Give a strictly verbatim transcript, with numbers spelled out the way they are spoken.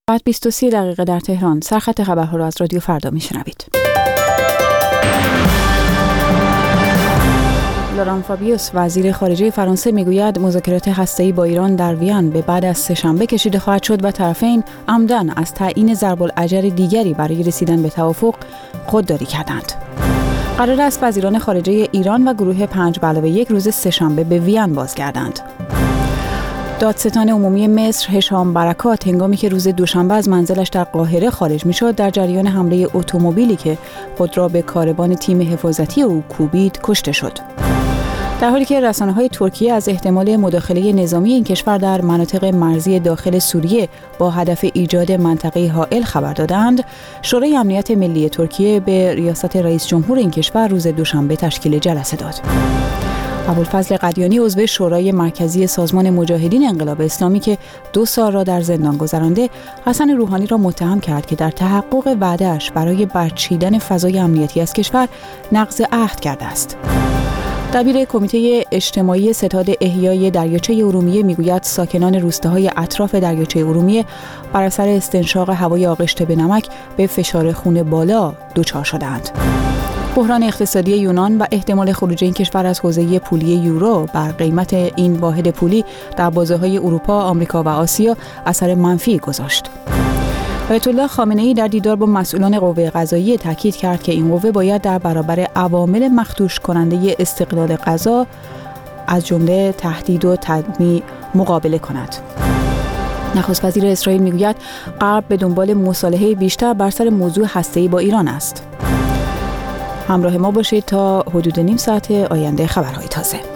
بعد بیست و سه دقیقه در تهران. سرخط خبرها را از رادیو فردا میشنوید. لوران فابیوس وزیر خارجه فرانسه میگوید مذاکرات هسته‌ای با ایران در وین به بعد از سه‌شنبه کشیده خواهد شد و طرفین عمدن از تعیین ضرب الاجر دیگری برای رسیدن به توافق خودداری کردند. قرار است وزیران خارجه ایران و گروه پنج به علاوه یک روز سه‌شنبه به وین بازگردند. دادستان عمومی مصر هشام برکات هنگامی که روز دوشنبه از منزلش در قاهره خارج می‌شد در جریان حمله اتومبیلی که خود را به کاروان تیم حفاظتی او کوبید کشته شد. در حالی که رسانه‌های ترکیه از احتمال مداخله نظامی این کشور در مناطق مرزی داخل سوریه با هدف ایجاد منطقه حائل خبر دادند، شورای امنیت ملی ترکیه به ریاست رئیس جمهور این کشور روز دوشنبه تشکیل جلسه داد. ابوالفضل قدیانی عضو شورای مرکزی سازمان مجاهدین انقلاب اسلامی که دو سال را در زندان گذرانده، حسن روحانی را متهم کرد که در تحقق وعده‌اش برای برچیدن فضای امنیتی از کشور نقض عهد کرده است. دبیر کمیته اجتماعی ستاد احیای دریاچه ارومیه میگوید ساکنان روستاهای اطراف دریاچه ارومیه بر اثر استنشاق هوای آغشته به نمک به فشار خون بالا دچار شدند. بحران اقتصادی یونان و احتمال خروج این کشور از حوزه پولی یورو بر قیمت این واحد پولی در بازارهای اروپا، آمریکا و آسیا اثر منفی گذاشت. آیت الله خامنه‌ای در دیدار با مسئولان قوه قضاییه تاکید کرد که این قوه باید در برابر عوامل مخدوش کننده استقلال قضا از جمله تهدید و تدمی مقابله کند. نخست وزیر اسرائیل میگوید غرب به دنبال مصالحه بیشتر بر سر موضوع هسته‌ای با ایران است. همراه ما باشید تا حدود نیم ساعت آینده خبرهای تازه.